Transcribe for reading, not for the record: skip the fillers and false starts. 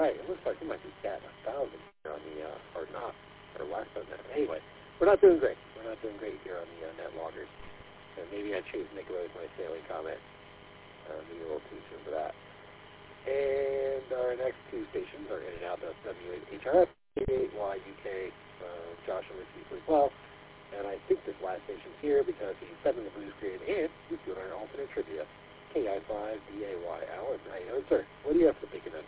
right. It looks like we might be at 1,000 here on the, or not, or less than that. Anyway, we're not doing great. We're not doing great here on the net loggers. And maybe I choose Nick Rose my sailing comment. Maybe a little too soon for that. And our next two stations are in and out. That's W8HRF, 88YUK, Joshua Whiskey 12. And I think this last station's here because he's 7 the Blues Grid and he's doing our alternate trivia. KI5DAY Alan. How you doing, sir? What do you have for the big